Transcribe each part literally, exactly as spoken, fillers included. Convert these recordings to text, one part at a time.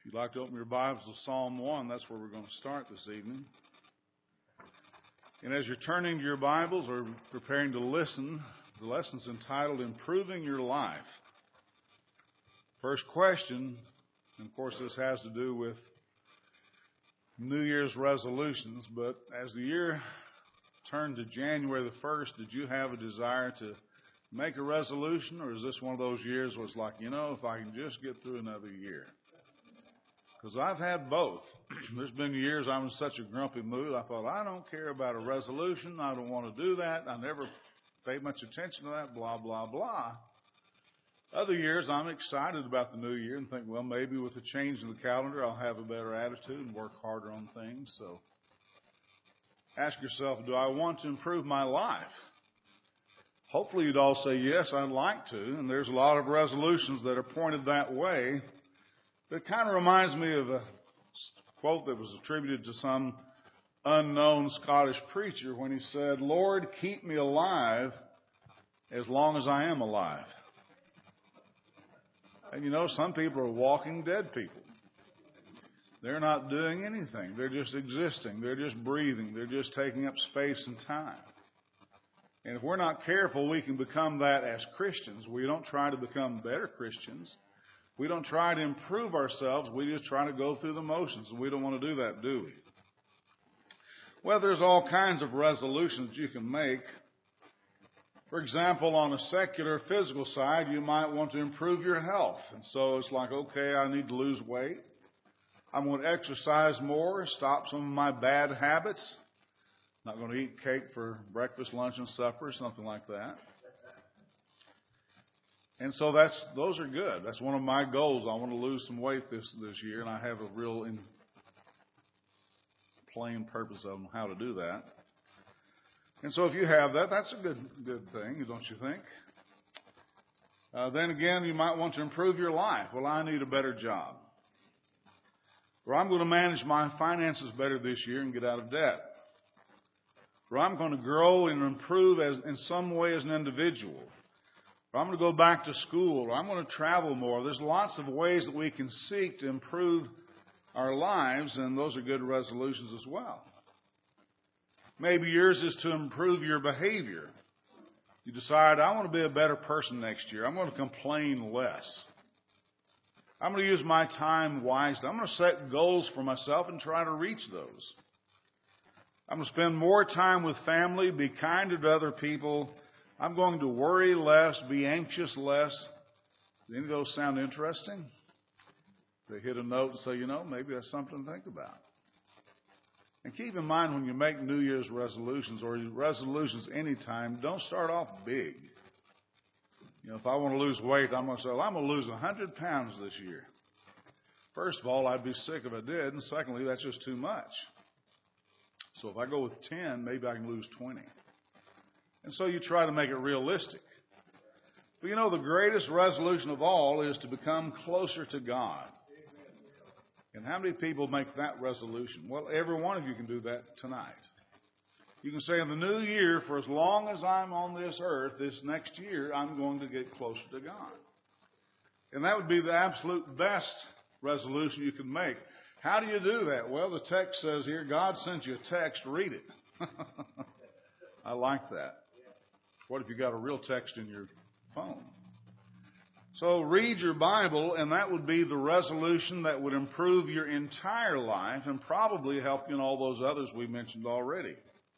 If you'd like to open your Bibles to Psalm one, that's where we're going to start this evening. And as you're turning to your Bibles or preparing to listen, the lesson's entitled Improving Your Life. First question, and of course this has to do with New Year's resolutions, but as the year turned to January the first, did you have a desire to make a resolution, or is this one of those years where it's like, you know, if I can just get through another year? Because I've had both. There's been years I'm in such a grumpy mood, I thought, I don't care about a resolution, I don't want to do that, I never paid much attention to that, blah, blah, blah. Other years I'm excited about the new year and think, well, maybe with a change in the calendar I'll have a better attitude and work harder on things. So ask yourself, do I want to improve my life? Hopefully you'd all say, yes, I'd like to, and there's a lot of resolutions that are pointed that way. But it kind of reminds me of a quote that was attributed to some unknown Scottish preacher when he said, Lord, keep me alive as long as I am alive. And you know, some people are walking dead people. They're not doing anything. They're just existing. They're just breathing. They're just taking up space and time. And if we're not careful, we can become that as Christians. We don't try to become better Christians. We don't try to improve ourselves. We just try to go through the motions. And we don't want to do that, do we? Well, there's all kinds of resolutions you can make. For example, on a secular physical side, you might want to improve your health. And so it's like, okay, I need to lose weight. I'm going to exercise more, stop some of my bad habits. Not going to eat cake for breakfast, lunch, and supper, something like that. And so that's those are good. That's one of my goals. I want to lose some weight this, this year, and I have a real in plain purpose of how to do that. And so if you have that, that's a good good thing, don't you think? Uh, then again, you might want to improve your life. Well, I need a better job. Or I'm going to manage my finances better this year and get out of debt. Or I'm going to grow and improve as in some way as an individual. Or I'm going to go back to school. Or I'm going to travel more. There's lots of ways that we can seek to improve our lives, and those are good resolutions as well. Maybe yours is to improve your behavior. You decide, I want to be a better person next year. I'm going to complain less. I'm going to use my time wisely. I'm going to set goals for myself and try to reach those. I'm going to spend more time with family, be kinder to other people. I'm going to worry less, be anxious less. Do any of those sound interesting? They hit a note and say, you know, maybe that's something to think about. And keep in mind when you make New Year's resolutions or resolutions anytime, don't start off big. You know, if I want to lose weight, I'm going to say, well, I'm going to lose one hundred pounds this year. First of all, I'd be sick if I did. And secondly, that's just too much. So if I go with ten, maybe I can lose twenty. And so you try to make it realistic. But you know, the greatest resolution of all is to become closer to God. And how many people make that resolution? Well, every one of you can do that tonight. You can say in the new year, for as long as I'm on this earth, this next year, I'm going to get closer to God. And that would be the absolute best resolution you could make. How do you do that? Well, the text says here, God sent you a text, read it. I like that. What if you got a real text in your phone? So read your Bible, and that would be the resolution that would improve your entire life and probably help you in all those others we mentioned already.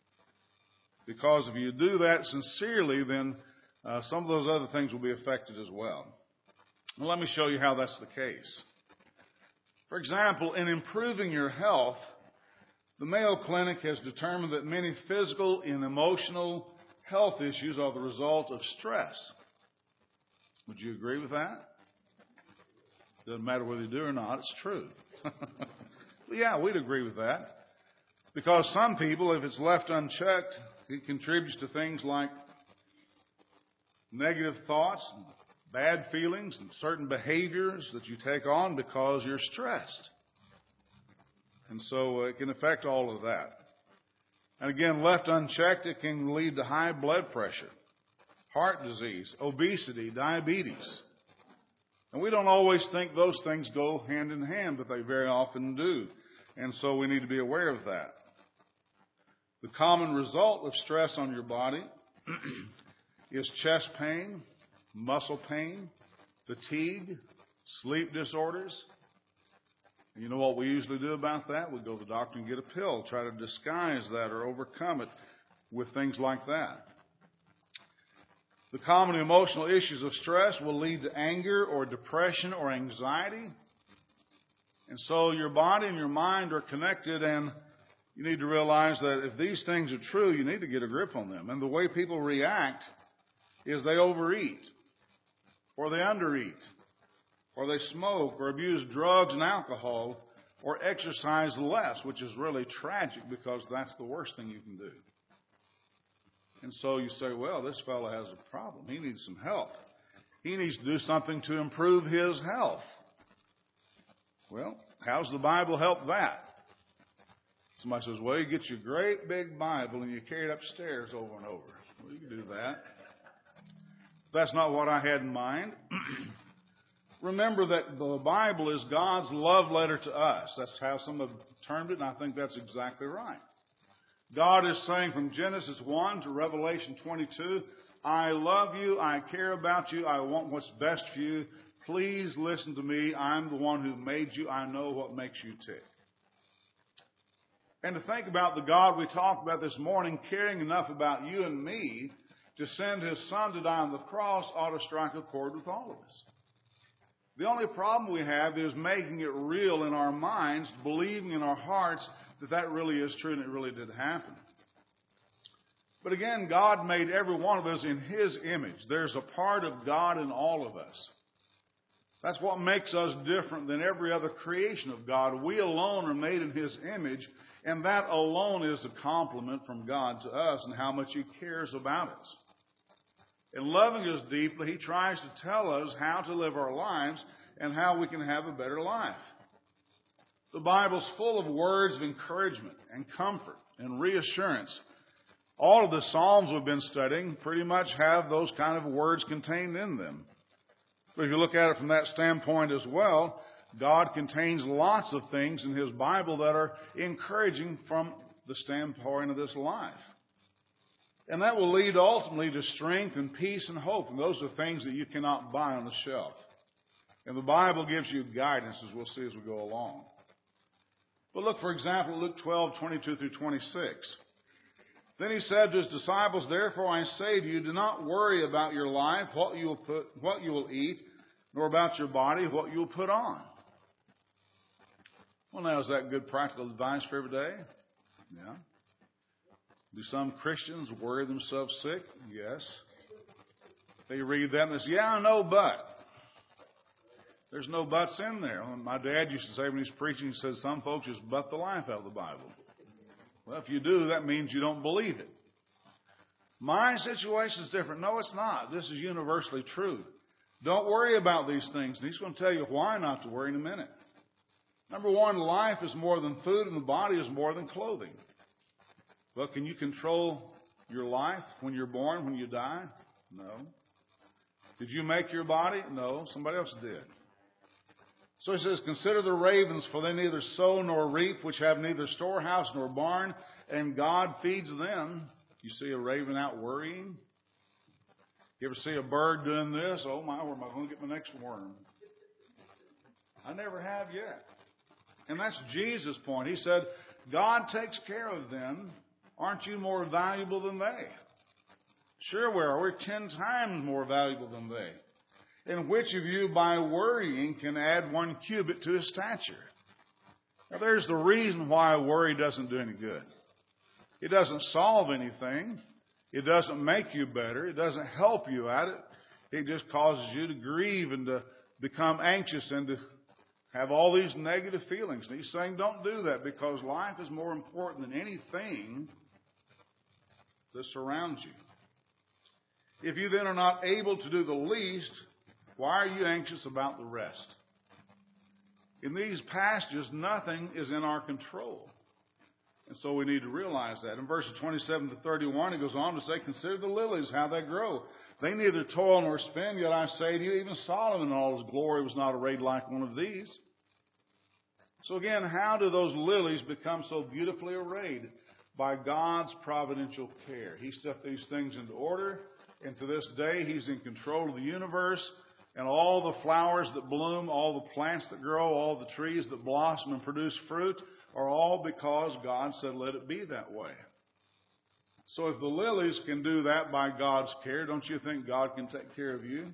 Because if you do that sincerely, then uh, some of those other things will be affected as well. Well, let me show you how that's the case. For example, in improving your health, the Mayo Clinic has determined that many physical and emotional health issues are the result of stress. Would you agree with that? Doesn't matter whether you do or not, it's true. Well, yeah, we'd agree with that. Because some people, if it's left unchecked, it contributes to things like negative thoughts, bad feelings, and certain behaviors that you take on because you're stressed. And so it can affect all of that. And again, left unchecked, it can lead to high blood pressure, heart disease, obesity, diabetes. And we don't always think those things go hand in hand, but they very often do. And so we need to be aware of that. The common result of stress on your body is chest pain, muscle pain, fatigue, sleep disorders. And you know what we usually do about that? We go to the doctor and get a pill, try to disguise that or overcome it with things like that. The common emotional issues of stress will lead to anger or depression or anxiety. And so your body and your mind are connected, and you need to realize that if these things are true, you need to get a grip on them. And the way people react is they overeat, or they undereat, or they smoke, or abuse drugs and alcohol, or exercise less, which is really tragic because that's the worst thing you can do. And so you say, well, this fellow has a problem. He needs some help. He needs to do something to improve his health. Well, how's the Bible help that? Somebody says, well, you get your great big Bible and you carry it upstairs over and over. Well, you can do that. That's not what I had in mind. Remember that the Bible is God's love letter to us. That's how some have termed it, and I think that's exactly right. God is saying from Genesis one to Revelation twenty-two, I love you, I care about you, I want what's best for you. Please listen to me. I'm the one who made you. I know what makes you tick. And to think about the God we talked about this morning caring enough about you and me to send His Son to die on the cross ought to strike a chord with all of us. The only problem we have is making it real in our minds, believing in our hearts that that really is true and it really did happen. But again, God made every one of us in His image. There's a part of God in all of us. That's what makes us different than every other creation of God. We alone are made in His image, and that alone is a compliment from God to us and how much He cares about us. In loving us deeply, He tries to tell us how to live our lives and how we can have a better life. The Bible's full of words of encouragement and comfort and reassurance. All of the Psalms we've been studying pretty much have those kind of words contained in them. But if you look at it from that standpoint as well, God contains lots of things in His Bible that are encouraging from the standpoint of this life. And that will lead ultimately to strength and peace and hope. And those are things that you cannot buy on the shelf. And the Bible gives you guidance, as we'll see as we go along. But look, for example, at Luke twelve, twenty-two through twenty-six. Then He said to His disciples, therefore I say to you, do not worry about your life, what you will put, what you will eat, nor about your body, what you will put on. Well, now, is that good practical advice for every day? Yeah. Do some Christians worry themselves sick? Yes. They read that and they say, yeah, I know, but. There's no buts in there. My dad used to say when he's preaching, he said, some folks just butt the life out of the Bible. Well, if you do, that means you don't believe it. My situation is different. No, it's not. This is universally true. Don't worry about these things. And He's going to tell you why not to worry in a minute. Number one, life is more than food and the body is more than clothing. Well, can you control your life when you're born, when you die? No. Did you make your body? No. Somebody else did. So He says, consider the ravens, for they neither sow nor reap, which have neither storehouse nor barn, and God feeds them. You see a raven out worrying? You ever see a bird doing this? Oh my, where am I going to get my next worm? I never have yet. And that's Jesus' point. He said, God takes care of them. Aren't you more valuable than they? Sure we are. We're ten times more valuable than they. And which of you, by worrying, can add one cubit to his stature? Now, there's the reason why worry doesn't do any good. It doesn't solve anything. It doesn't make you better. It doesn't help you at it. It just causes you to grieve and to become anxious and to have all these negative feelings. And He's saying don't do that, because life is more important than anything that surrounds you. If you then are not able to do the least, why are you anxious about the rest? In these passages, nothing is in our control. And so we need to realize that. In verses twenty-seven to thirty-one, it goes on to say, consider the lilies, how they grow. They neither toil nor spin, yet I say to you, even Solomon in all his glory was not arrayed like one of these. So again, how do those lilies become so beautifully arrayed? By God's providential care. He set these things into order, and to this day He's in control of the universe, and all the flowers that bloom, all the plants that grow, all the trees that blossom and produce fruit are all because God said, let it be that way. So if the lilies can do that by God's care, don't you think God can take care of you?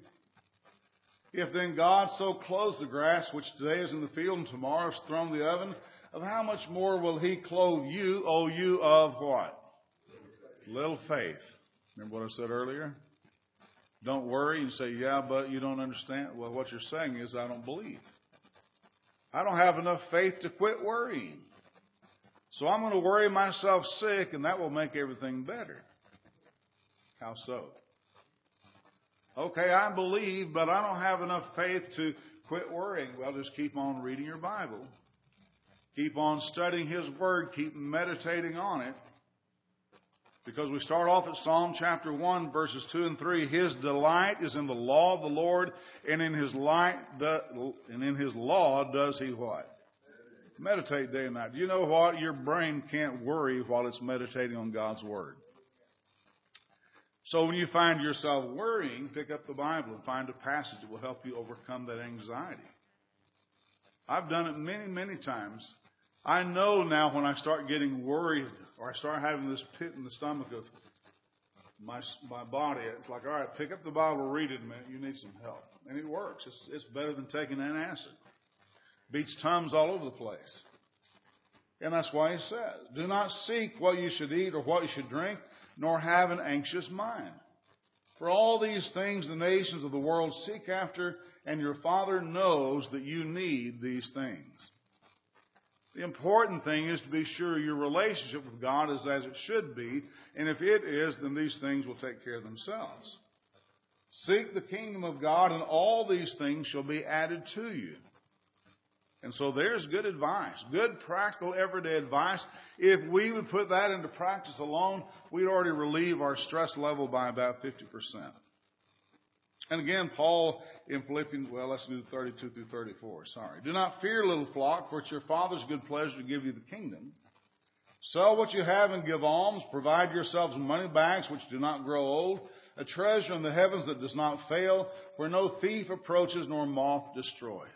If then God so clothes the grass, which today is in the field and tomorrow is thrown in the oven, of how much more will He clothe you, O you of what? Little faith. Remember what I said earlier? Don't worry and say, yeah, but you don't understand. Well, what you're saying is, I don't believe. I don't have enough faith to quit worrying. So I'm going to worry myself sick, and that will make everything better. How so? Okay, I believe, but I don't have enough faith to quit worrying. Well, just keep on reading your Bible. Keep on studying His Word. Keep meditating on it. Because we start off at Psalm chapter one, verses two and three. His delight is in the law of the Lord, and in His light, and in His law does He what? Meditate day and night. Do you know what? Your brain can't worry while it's meditating on God's Word. So when you find yourself worrying, pick up the Bible and find a passage that will help you overcome that anxiety. I've done it many, many times. I know now when I start getting worried or I start having this pit in the stomach of my my body, it's like, all right, pick up the Bible, read it a minute. You need some help. And it works. It's, it's better than taking antacid. Beats Tums all over the place. And that's why He says, do not seek what you should eat or what you should drink, nor have an anxious mind. For all these things the nations of the world seek after, and your Father knows that you need these things. The important thing is to be sure your relationship with God is as it should be, and if it is, then these things will take care of themselves. Seek the kingdom of God, and all these things shall be added to you. And so there's good advice, good practical everyday advice. If we would put that into practice alone, we'd already relieve our stress level by about fifty percent. And again, Paul in Philippians, well, let's do thirty-two through thirty-four. Sorry. Do not fear, little flock, for it's your Father's good pleasure to give you the kingdom. Sell what you have and give alms. Provide yourselves money bags which do not grow old, a treasure in the heavens that does not fail, where no thief approaches nor moth destroys.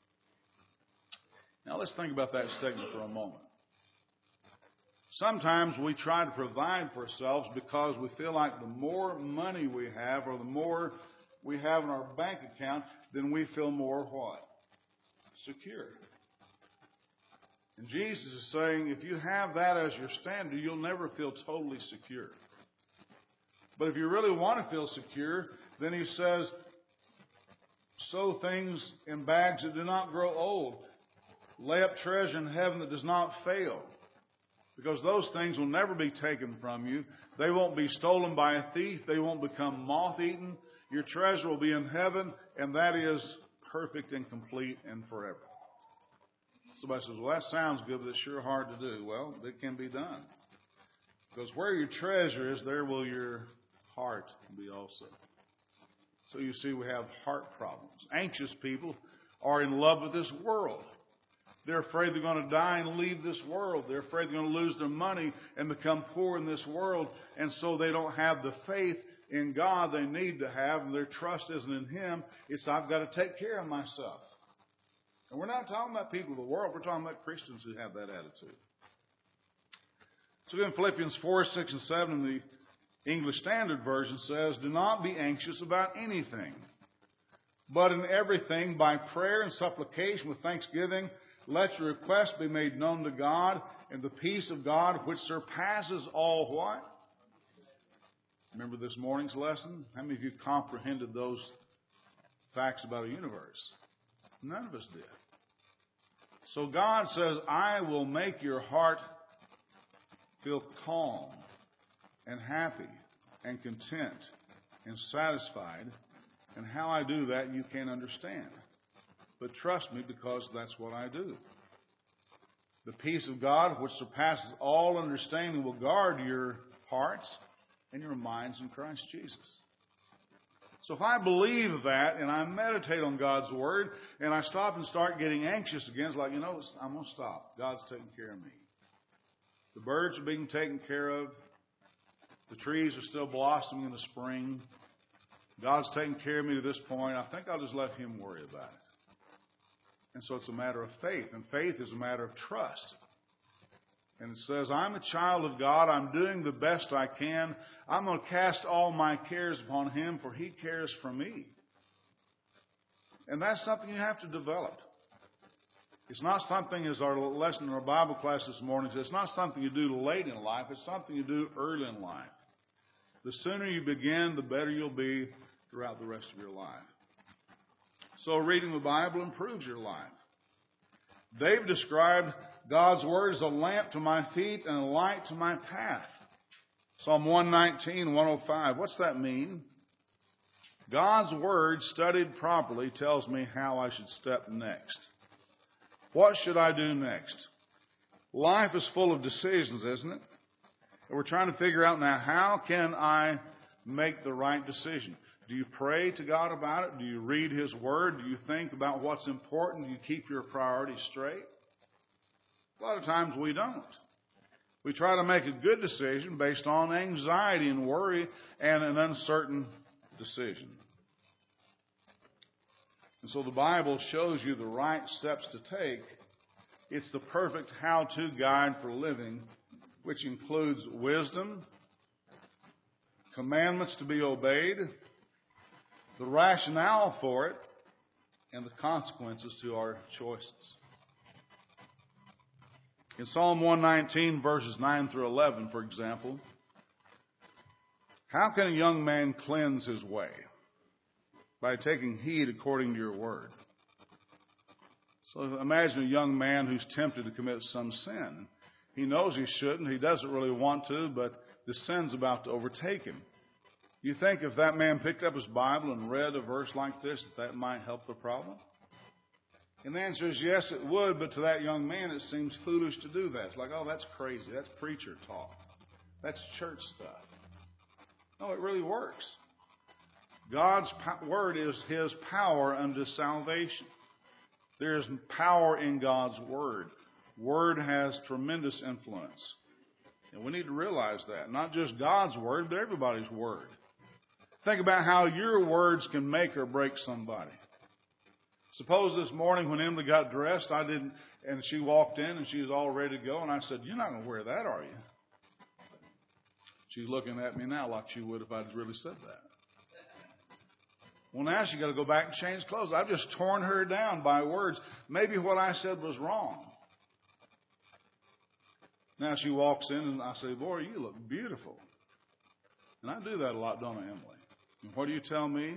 Now let's think about that statement for a moment. Sometimes we try to provide for ourselves because we feel like the more money we have or the more we have in our bank account, then we feel more what? Secure. And Jesus is saying if you have that as your standard, you'll never feel totally secure. But if you really want to feel secure, then He says, sow things in bags that do not grow old. Lay up treasure in heaven that does not fail. Because those things will never be taken from you. They won't be stolen by a thief. They won't become moth-eaten. Your treasure will be in heaven, and that is perfect and complete and forever. Somebody says, well, that sounds good, but it's sure hard to do. Well, it can be done. Because where your treasure is, there will your heart be also. So you see, we have heart problems. Anxious people are in love with this world. They're afraid they're going to die and leave this world. They're afraid they're going to lose their money and become poor in this world. And so they don't have the faith in God they need to have. And their trust isn't in Him. It's, I've got to take care of myself. And we're not talking about people of the world. We're talking about Christians who have that attitude. So in Philippians four, six, and seven, the English Standard Version says, do not be anxious about anything, but in everything by prayer and supplication with thanksgiving, let your request be made known to God, and the peace of God, which surpasses all what? Remember this morning's lesson? How many of you comprehended those facts about a universe? None of us did. So God says, I will make your heart feel calm and happy and content and satisfied. And how I do that, you can't understand. But trust me, because that's what I do. The peace of God, which surpasses all understanding, will guard your hearts and your minds in Christ Jesus. So if I believe that and I meditate on God's Word and I stop and start getting anxious again, it's like, you know, I'm going to stop. God's taking care of me. The birds are being taken care of. The trees are still blossoming in the spring. God's taking care of me to this point. I think I'll just let Him worry about it. And so it's a matter of faith. And faith is a matter of trust. And it says, I'm a child of God. I'm doing the best I can. I'm going to cast all my cares upon Him, for He cares for me. And that's something you have to develop. It's not something, as our lesson in our Bible class this morning says, it's not something you do late in life. It's something you do early in life. The sooner you begin, the better you'll be throughout the rest of your life. So reading the Bible improves your life. David described God's Word as a lamp to my feet and a light to my path. Psalm one nineteen, one oh five. What's that mean? God's Word, studied properly, tells me how I should step next. What should I do next? Life is full of decisions, isn't it? And we're trying to figure out now, how can I make the right decision? Do you pray to God about it? Do you read His Word? Do you think about what's important? Do you keep your priorities straight? A lot of times we don't. We try to make a good decision based on anxiety and worry and an uncertain decision. And so the Bible shows you the right steps to take. It's the perfect how-to guide for living, which includes wisdom, commandments to be obeyed, the rationale for it, and the consequences to our choices. In Psalm one nineteen, verses nine through eleven, for example, how can a young man cleanse his way? By taking heed according to your word. So imagine a young man who's tempted to commit some sin. He knows he shouldn't. He doesn't really want to, but the sin's about to overtake him. You think if that man picked up his Bible and read a verse like this, that that might help the problem? And the answer is yes, it would, but to that young man it seems foolish to do that. It's like, oh, that's crazy. That's preacher talk. That's church stuff. No, it really works. God's word is His power unto salvation. There is power in God's word. Word has tremendous influence. And we need to realize that. Not just God's word, but everybody's word. Think about how your words can make or break somebody. Suppose this morning when Emily got dressed, I didn't, and she walked in and she was all ready to go, and I said, "You're not going to wear that, are you?" She's looking at me now like she would if I'd really said that. Well, now she's got to go back and change clothes. I've just torn her down by words. Maybe what I said was wrong. Now she walks in and I say, "Boy, you look beautiful." And I do that a lot, don't I, Emily? And what do you tell me?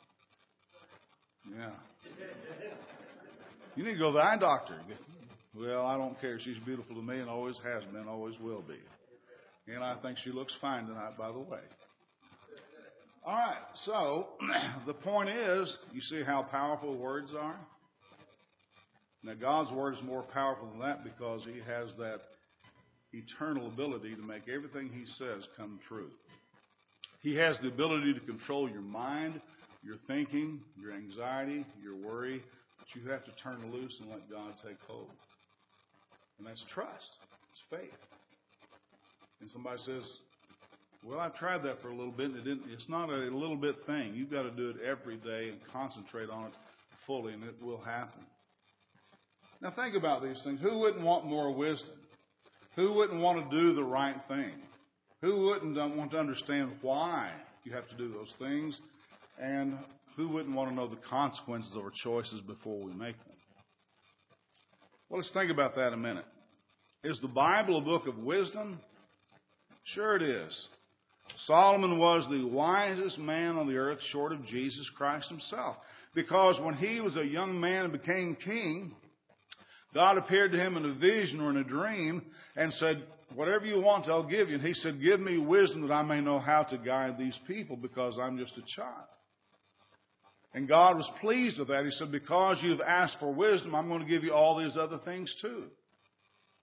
Yeah. You need to go to the eye doctor. Well, I don't care. She's beautiful to me and always has been, always will be. And I think she looks fine tonight, by the way. All right, so the point is, you see how powerful words are? Now, God's word is more powerful than that because He has that eternal ability to make everything He says come true. He has the ability to control your mind, your thinking, your anxiety, your worry, but you have to turn loose and let God take hold. And that's trust. It's faith. And somebody says, "Well, I've tried that for a little bit, and it didn't." It's not a little bit thing. You've got to do it every day and concentrate on it fully, and it will happen. Now, think about these things. Who wouldn't want more wisdom? Who wouldn't want to do the right thing? Who wouldn't want to understand why you have to do those things? And who wouldn't want to know the consequences of our choices before we make them? Well, let's think about that a minute. Is the Bible a book of wisdom? Sure it is. Solomon was the wisest man on the earth short of Jesus Christ Himself. Because when he was a young man and became king, God appeared to him in a vision or in a dream and said, "Whatever you want, I'll give you." And he said, "Give me wisdom that I may know how to guide these people because I'm just a child." And God was pleased with that. He said, "Because you've asked for wisdom, I'm going to give you all these other things too."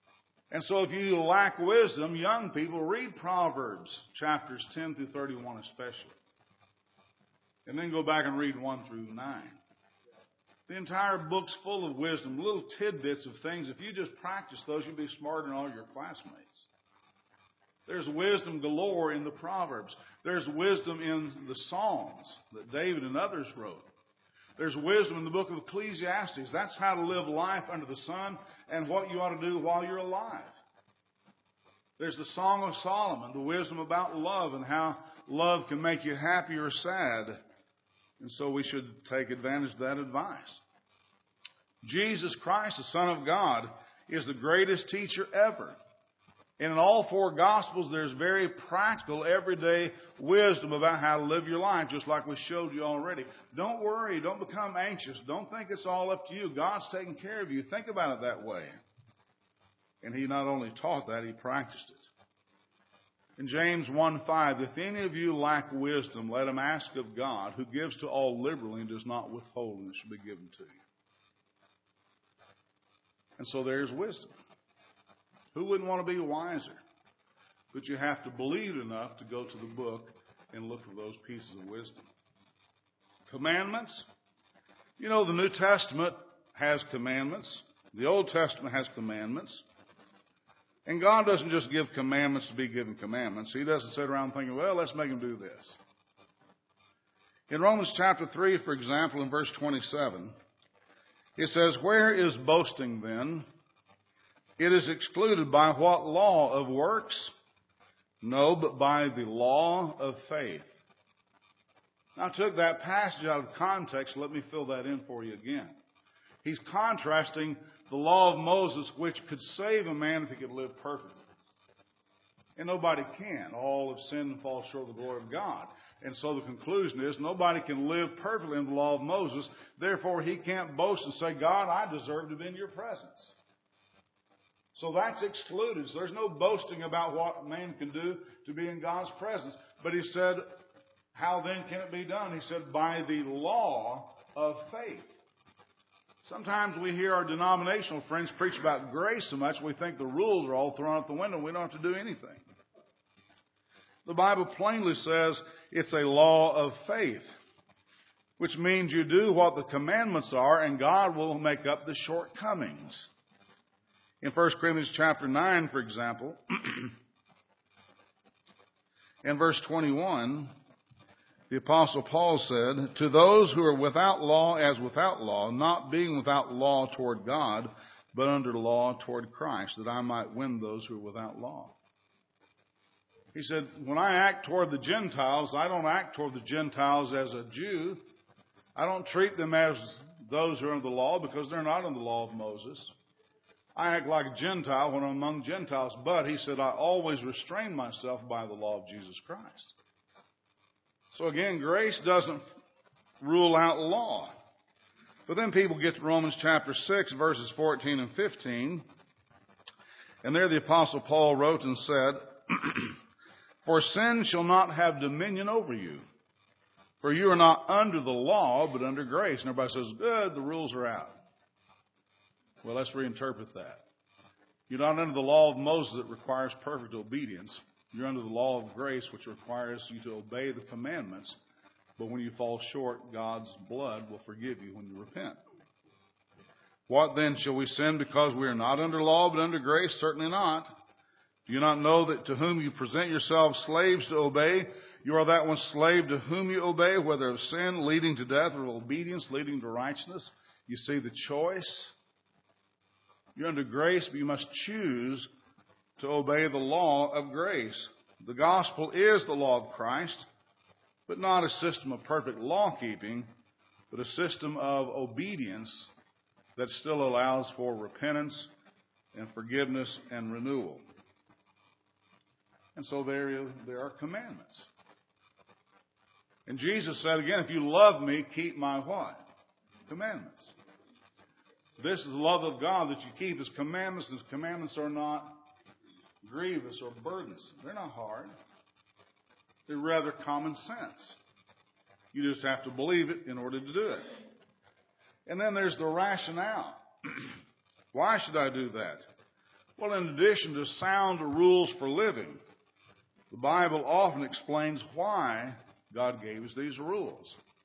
And so if you lack wisdom, young people, read Proverbs chapters ten through thirty-one especially. And then go back and read one through nine. The entire book's full of wisdom, little tidbits of things. If you just practice those, you'll be smarter than all your classmates. There's wisdom galore in the Proverbs. There's wisdom in the Psalms that David and others wrote. There's wisdom in the book of Ecclesiastes. That's how to live life under the sun and what you ought to do while you're alive. There's the Song of Solomon, the wisdom about love and how love can make you happy or sad. And so we should take advantage of that advice. Jesus Christ, the Son of God, is the greatest teacher ever. And in all four Gospels, there's very practical, everyday wisdom about how to live your life, just like we showed you already. Don't worry. Don't become anxious. Don't think it's all up to you. God's taking care of you. Think about it that way. And He not only taught that, He practiced it. In James one five, if any of you lack wisdom, let him ask of God, who gives to all liberally and does not withhold, and it shall be given to you. And so there's wisdom. Who wouldn't want to be wiser? But you have to believe enough to go to the book and look for those pieces of wisdom. Commandments. You know, the New Testament has commandments. The Old Testament has commandments. And God doesn't just give commandments to be given commandments. He doesn't sit around thinking, well, let's make them do this. In Romans chapter three, for example, in verse twenty-seven, it says, where is boasting then? It is excluded by what law of works? No, but by the law of faith. Now, I took that passage out of context. Let me fill that in for you again. He's contrasting the law of Moses, which could save a man if he could live perfectly. And nobody can. All have sinned and fall short of the glory of God. And so the conclusion is nobody can live perfectly in the law of Moses. Therefore, he can't boast and say, God, I deserve to be in your presence. So that's excluded. So there's no boasting about what man can do to be in God's presence. But he said, how then can it be done? He said, by the law of faith. Sometimes we hear our denominational friends preach about grace so much we think the rules are all thrown out the window and we don't have to do anything. The Bible plainly says it's a law of faith, which means you do what the commandments are and God will make up the shortcomings. In First Corinthians chapter nine, for example, in verse twenty-one, the Apostle Paul said, to those who are without law as without law, not being without law toward God, but under law toward Christ, that I might win those who are without law. He said, when I act toward the Gentiles, I don't act toward the Gentiles as a Jew. I don't treat them as those who are under the law because they're not under the law of Moses. I act like a Gentile when I'm among Gentiles. But, he said, I always restrain myself by the law of Jesus Christ. So again, grace doesn't rule out law. But then people get to Romans chapter six, verses fourteen and fifteen. And there the Apostle Paul wrote and said, for sin shall not have dominion over you. For you are not under the law, but under grace. And everybody says, good, the rules are out. Well, let's reinterpret that. You're not under the law of Moses that requires perfect obedience. You're under the law of grace, which requires you to obey the commandments. But when you fall short, God's blood will forgive you when you repent. What then, shall we sin because we are not under law but under grace? Certainly not. Do you not know that to whom you present yourselves slaves to obey, you are that one slave to whom you obey, whether of sin leading to death or of obedience leading to righteousness? You see the choice. You're under grace, but you must choose to obey the law of grace. The gospel is the law of Christ, but not a system of perfect law-keeping, but a system of obedience that still allows for repentance and forgiveness and renewal. And so there, there are commandments. And Jesus said again, if you love me, keep my what? Commandments. This is the love of God, that you keep His commandments. His commandments are not grievous or burdensome. They're not hard. They're rather common sense. You just have to believe it in order to do it. And then there's the rationale. Why should I do that? Well, in addition to sound rules for living, the Bible often explains why God gave us these rules.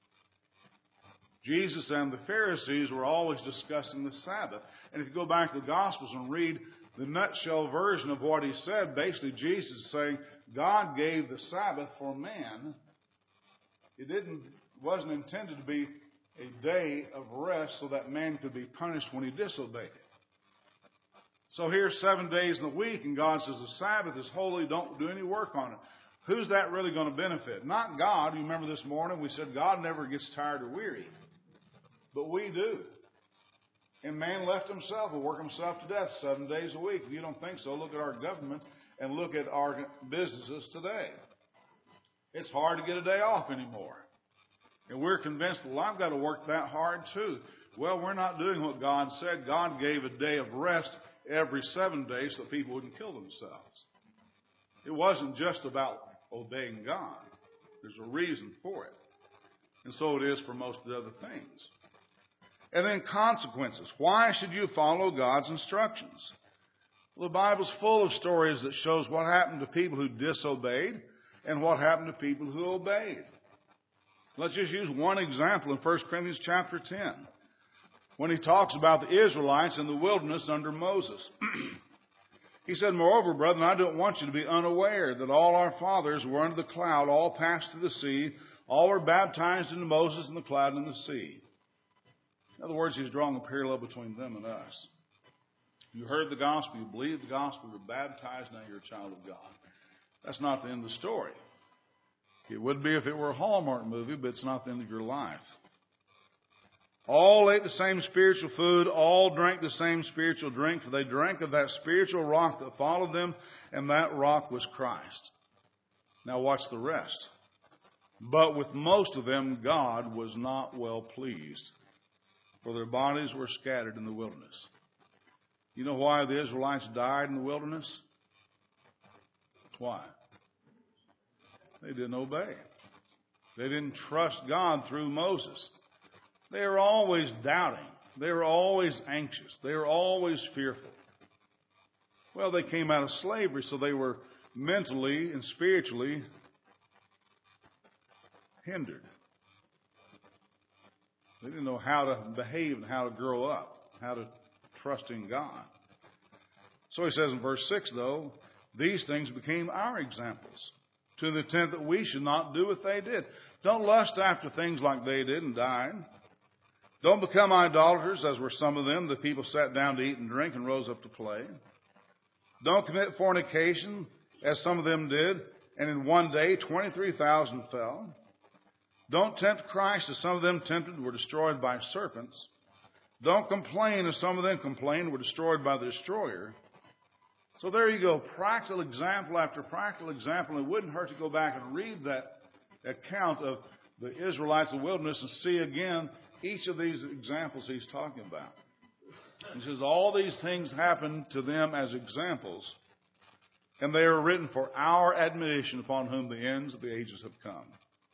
Jesus and the Pharisees were always discussing the Sabbath. And if you go back to the Gospels and read the nutshell version of what he said, basically Jesus is saying God gave the Sabbath for man. It didn't wasn't intended to be a day of rest so that man could be punished when he disobeyed it. So here's seven days in the week, and God says the Sabbath is holy, don't do any work on it. Who's that really going to benefit? Not God. You remember this morning we said God never gets tired or weary. But we do. And man left himself, will work himself to death seven days a week. If you don't think so, look at our government and look at our businesses today. It's hard to get a day off anymore. And we're convinced, well, I've got to work that hard too. Well, we're not doing what God said. God gave a day of rest every seven days so people wouldn't kill themselves. It wasn't just about obeying God. There's a reason for it. And so it is for most of the other things. And then consequences. Why should you follow God's instructions? Well, the Bible's full of stories that shows what happened to people who disobeyed and what happened to people who obeyed. Let's just use one example in First Corinthians chapter ten, when he talks about the Israelites in the wilderness under Moses. He said, moreover, brethren, I don't want you to be unaware that all our fathers were under the cloud, all passed through the sea, all were baptized into Moses in the cloud and the sea. In other words, he's drawing a parallel between them and us. You heard the gospel, you believed the gospel, you're baptized, now you're a child of God. That's not the end of the story. It would be if it were a Hallmark movie, but it's not the end of your life. All ate the same spiritual food, all drank the same spiritual drink, for they drank of that spiritual rock that followed them, and that rock was Christ. Now watch the rest. But with most of them, God was not well pleased, for their bodies were scattered in the wilderness. You know why the Israelites died in the wilderness? Why? They didn't obey. They didn't trust God through Moses. They were always doubting. They were always anxious. They were always fearful. Well, they came out of slavery, so they were mentally and spiritually hindered. They didn't know how to behave and how to grow up, how to trust in God. So he says in verse six, though, these things became our examples, to the intent that we should not do what they did. Don't lust after things like they did and died. Don't become idolaters, as were some of them. The people sat down to eat and drink and rose up to play. Don't commit fornication, as some of them did, and in one day twenty-three thousand fell. Don't tempt Christ, as some of them tempted, were destroyed by serpents. Don't complain, as some of them complained, were destroyed by the destroyer. So there you go, practical example after practical example. It wouldn't hurt to go back and read that account of the Israelites in the wilderness and see again each of these examples he's talking about. He says all these things happened to them as examples, and they are written for our admonition, upon whom the ends of the ages have come.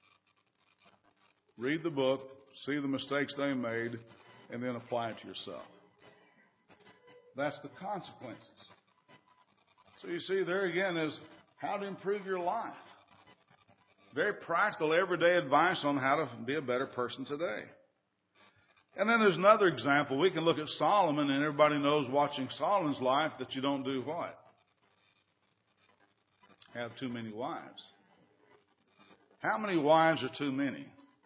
Read the book, see the mistakes they made, and then apply it to yourself. That's the consequences. So you see, there again is how to improve your life. Very practical, everyday advice on how to be a better person today. And then there's another example. We can look at Solomon, and everybody knows watching Solomon's life that you don't do what? Have too many wives. How many wives are too many?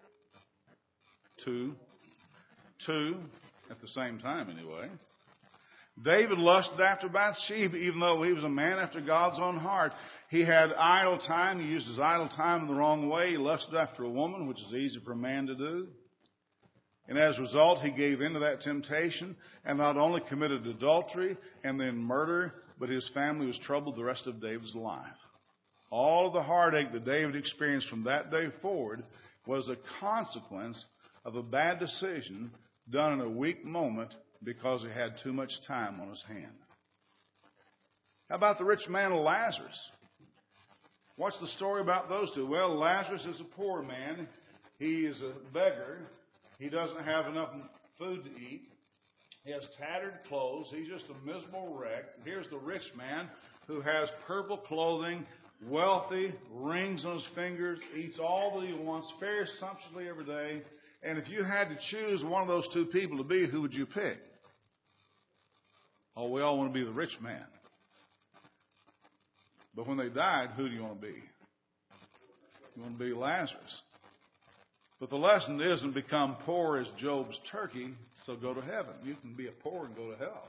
Two. Two at the same time anyway. David lusted after Bathsheba, even though he was a man after God's own heart. He had idle time. He used his idle time in the wrong way. He lusted after a woman, which is easy for a man to do. And as a result, he gave in to that temptation and not only committed adultery and then murder, but his family was troubled the rest of David's life. All of the heartache that David experienced from that day forward was a consequence of a bad decision done in a weak moment because he had too much time on his hand. How about the rich man and Lazarus? What's the story about those two? Well, Lazarus is a poor man. He is a beggar. He doesn't have enough food to eat. He has tattered clothes. He's just a miserable wreck. Here's the rich man who has purple clothing, wealthy, rings on his fingers, eats all that he wants, fares sumptuously every day. And if you had to choose one of those two people to be, who would you pick? Oh, we all want to be the rich man. But when they died, who do you want to be? You want to be Lazarus. But the lesson isn't become poor as Job's turkey, so go to heaven. You can be a poor and go to hell.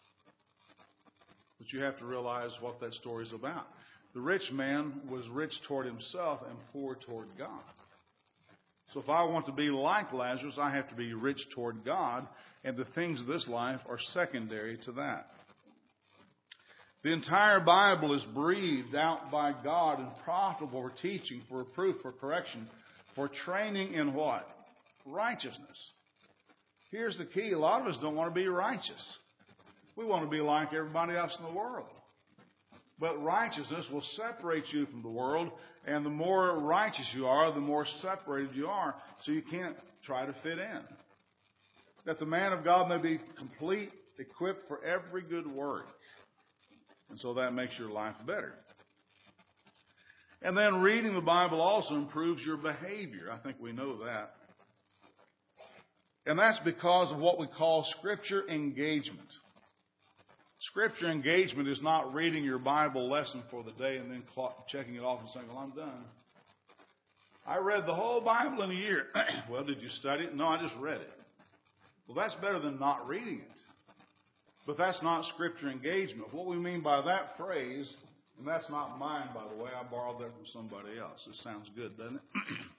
But you have to realize what that story is about. The rich man was rich toward himself and poor toward God. So if I want to be like Lazarus, I have to be rich toward God, and the things of this life are secondary to that. The entire Bible is breathed out by God and profitable for teaching, for reproof, for correction, for training in what? Righteousness. Here's the key. A lot of us don't want to be righteous. We want to be like everybody else in the world. But righteousness will separate you from the world, and the more righteous you are, the more separated you are, so you can't try to fit in. That the man of God may be complete, equipped for every good work. And so that makes your life better. And then reading the Bible also improves your behavior. I think we know that. And that's because of what we call Scripture engagement. Scripture engagement is not reading your Bible lesson for the day and then checking it off and saying, well, I'm done. I read the whole Bible in a year. Well, did you study it? No, I just read it. Well, that's better than not reading it. But that's not Scripture engagement. What we mean by that phrase, and that's not mine, by the way. I borrowed that from somebody else. It sounds good, doesn't it?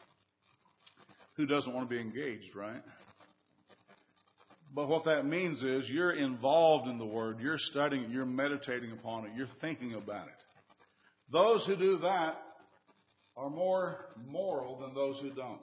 Who doesn't want to be engaged, right? But what that means is you're involved in the Word. You're studying it. You're meditating upon it. You're thinking about it. Those who do that are more moral than those who don't.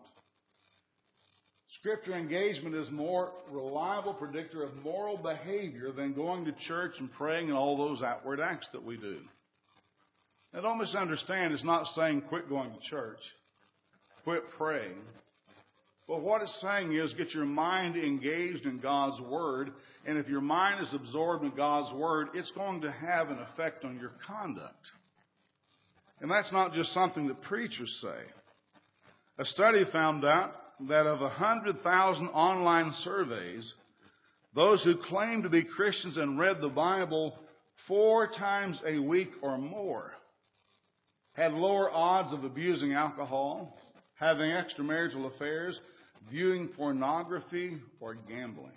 Scripture engagement is a more reliable predictor of moral behavior than going to church and praying and all those outward acts that we do. Now, don't misunderstand. It's not saying quit going to church, quit praying. But what it's saying is get your mind engaged in God's Word. And if your mind is absorbed in God's Word, it's going to have an effect on your conduct. And that's not just something that preachers say. A study found out that of one hundred thousand online surveys, those who claim to be Christians and read the Bible four times a week or more had lower odds of abusing alcohol, having extramarital affairs, viewing pornography, or gambling.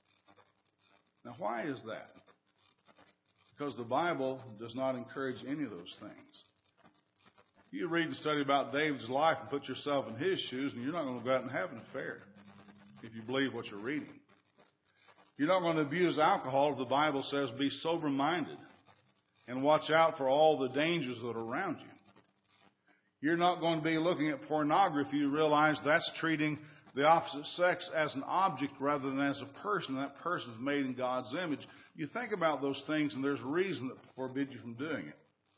Now, why is that? Because the Bible does not encourage any of those things. You read and study about David's life and put yourself in his shoes, and you're not going to go out and have an affair if you believe what you're reading. You're not going to abuse alcohol if the Bible says be sober-minded and watch out for all the dangers that are around you. You're not going to be looking at pornography. You realize that's treating the opposite sex as an object rather than as a person. That person is made in God's image. You think about those things, and there's a reason that forbids you from doing it.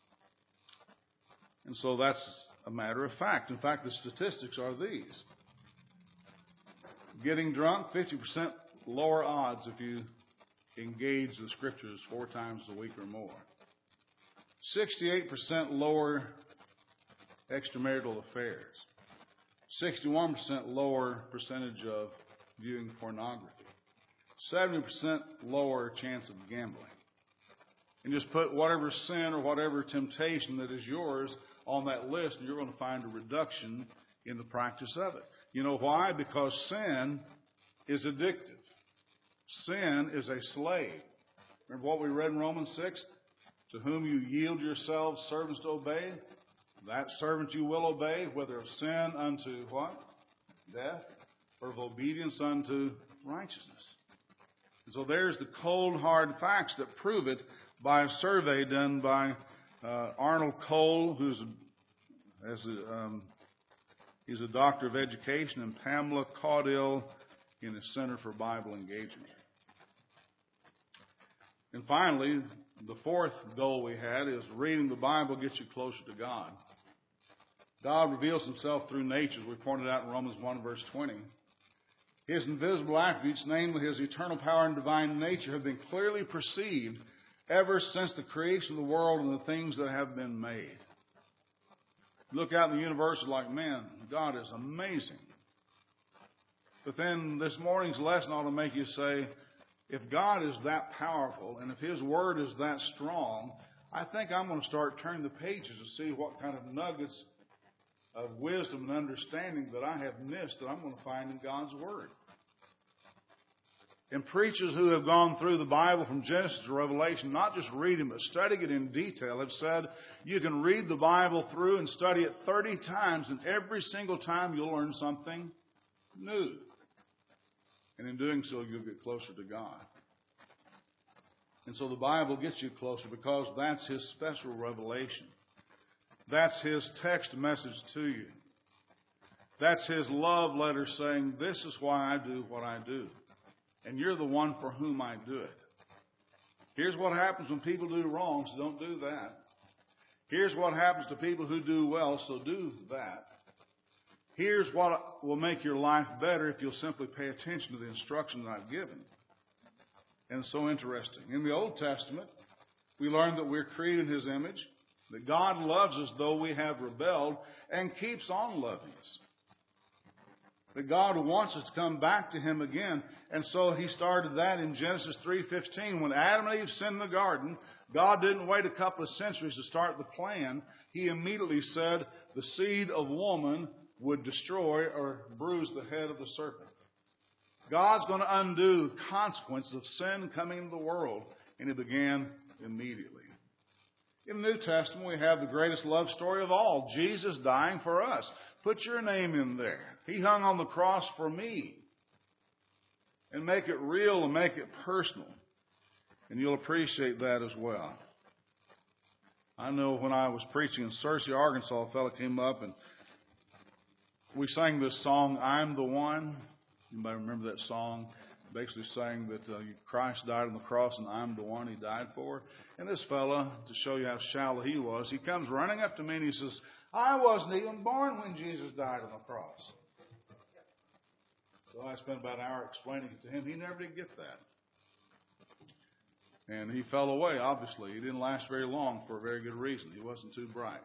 And so that's a matter of fact. In fact, the statistics are these. Getting drunk, fifty percent lower odds if you engage the Scriptures four times a week or more. sixty-eight percent lower extramarital affairs. sixty-one percent lower percentage of viewing pornography. seventy percent lower chance of gambling. And just put whatever sin or whatever temptation that is yours on that list, and you're going to find a reduction in the practice of it. You know why? Because sin is addictive. Sin is a slave. Remember what we read in Romans six? To whom you yield yourselves servants to obey, that servant you will obey, whether of sin unto what? Death, or of obedience unto righteousness. And so there's the cold, hard facts that prove it by a survey done by uh, Arnold Cole, who's a, as a, um, he's a doctor of education, and Pamela Caudill in the Center for Bible Engagement. And finally, the fourth goal we had is reading the Bible gets you closer to God. God reveals himself through nature, as we pointed out in Romans one, verse twenty. His invisible attributes, namely His eternal power and divine nature, have been clearly perceived ever since the creation of the world and the things that have been made. You look out in the universe, it's like, man, God is amazing. But then this morning's lesson ought to make you say, if God is that powerful and if His Word is that strong, I think I'm going to start turning the pages to see what kind of nuggets of wisdom and understanding that I have missed that I'm going to find in God's Word. And preachers who have gone through the Bible from Genesis to Revelation, not just reading but studying it in detail, have said you can read the Bible through and study it thirty times, and every single time you'll learn something new. And in doing so, you'll get closer to God. And so the Bible gets you closer because that's His special revelation. That's His text message to you. That's His love letter saying, this is why I do what I do. And you're the one for whom I do it. Here's what happens when people do wrong, so don't do that. Here's what happens to people who do well, so do that. Here's what will make your life better if you'll simply pay attention to the instruction that I've given. And it's so interesting. In the Old Testament, we learn that we're created in His image, that God loves us though we have rebelled, and keeps on loving us. That God wants us to come back to Him again. And so He started that in Genesis three fifteen. When Adam and Eve sinned in the garden, God didn't wait a couple of centuries to start the plan. He immediately said the seed of woman would destroy or bruise the head of the serpent. God's going to undo the consequences of sin coming into the world. And it began immediately. In the New Testament, we have the greatest love story of all, Jesus dying for us. Put your name in there. He hung on the cross for me. And make it real and make it personal. And you'll appreciate that as well. I know when I was preaching in Searcy, Arkansas, a fellow came up and we sang this song, I'm the One. Anybody remember that song? Basically saying that uh, Christ died on the cross and I'm the one He died for. And this fella, to show you how shallow he was, he comes running up to me and he says, I wasn't even born when Jesus died on the cross. So I spent about an hour explaining it to him. He never did get that. And he fell away, obviously. He didn't last very long for a very good reason. He wasn't too bright.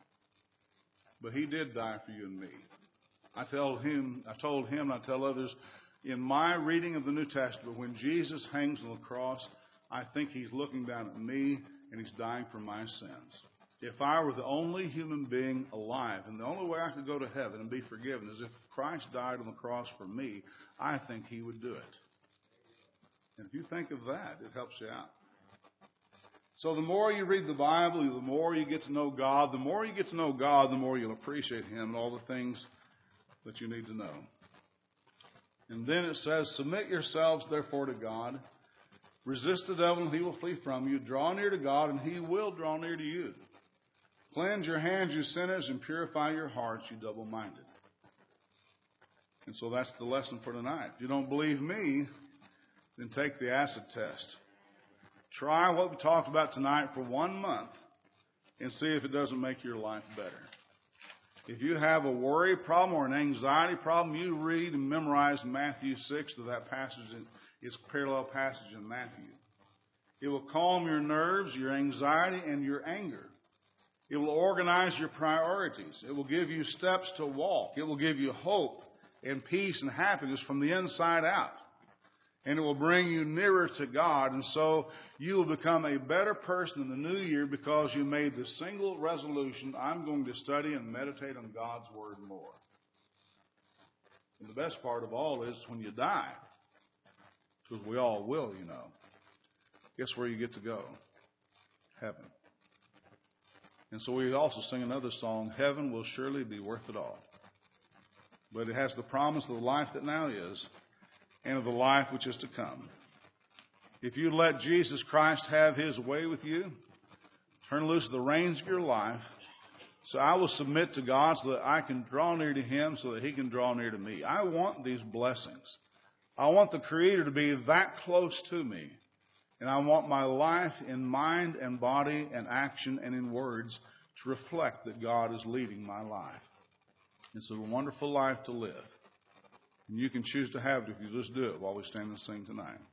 But He did die for you and me. I told him, I told him, and I tell others, in my reading of the New Testament, when Jesus hangs on the cross, I think He's looking down at me and He's dying for my sins. If I were the only human being alive, and the only way I could go to heaven and be forgiven is if Christ died on the cross for me, I think He would do it. And if you think of that, it helps you out. So the more you read the Bible, the more you get to know God. The more you get to know God, the more you'll appreciate Him and all the things that you need to know. And then it says, submit yourselves therefore to God. Resist the devil and he will flee from you. Draw near to God and He will draw near to you. Cleanse your hands, you sinners, and purify your hearts, you double-minded. And so that's the lesson for tonight. If you don't believe me, then take the acid test. Try what we talked about tonight for one month and see if it doesn't make your life better. If you have a worry problem or an anxiety problem, you read and memorize Matthew six to that passage. It's a parallel passage in Matthew. It will calm your nerves, your anxiety, and your anger. It will organize your priorities. It will give you steps to walk. It will give you hope and peace and happiness from the inside out. And it will bring you nearer to God. And so you will become a better person in the new year because you made the single resolution, I'm going to study and meditate on God's Word more. And the best part of all is when you die, because we all will, you know, guess where you get to go? Heaven. And so we also sing another song, Heaven will surely be worth it all. But it has the promise of the life that now is and of the life which is to come. If you let Jesus Christ have His way with you, turn loose the reins of your life, so I will submit to God so that I can draw near to Him so that He can draw near to me. I want these blessings. I want the Creator to be that close to me. And I want my life in mind and body and action and in words to reflect that God is leading my life. It's a wonderful life to live. And you can choose to have it if you just do it while we stand and sing tonight.